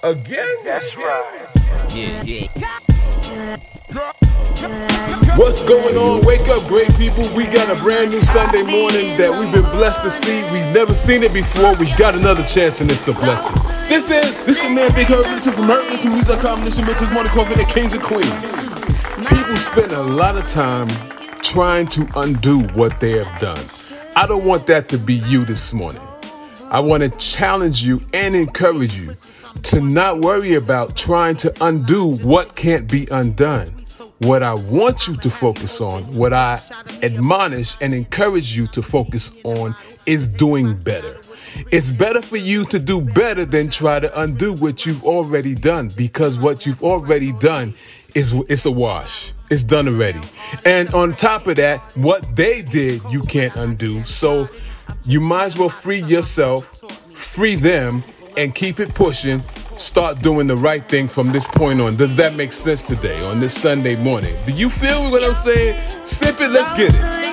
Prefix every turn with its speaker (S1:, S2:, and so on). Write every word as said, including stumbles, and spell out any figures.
S1: Again?
S2: That's right.
S3: Yeah, yeah.
S1: What's going on? Wake up, great people. We got a brand new Sunday morning that we've been blessed to see. We've never seen it before. We got another chance and it's a blessing. This is, this your man Big Herb. Listen from Herb Listen Music dot com. This is Mentor's Morning Coffee, the Kings and Queens. People spend a lot of time trying to undo what they have done. I don't want that to be you this morning. I want to challenge you and encourage you to not worry about trying to undo what can't be undone. What I want you to focus on, what I admonish and encourage you to focus on is doing better. It's better for you to do better than try to undo what you've already done, because what you've already done is it's a wash. It's done already. And on top of that, what they did, you can't undo. So you might as well free yourself, free them, and keep it pushing. Start doing the right thing from this point on. Does that make sense today on this Sunday morning? Do you feel what I'm saying? Sip it, let's get it.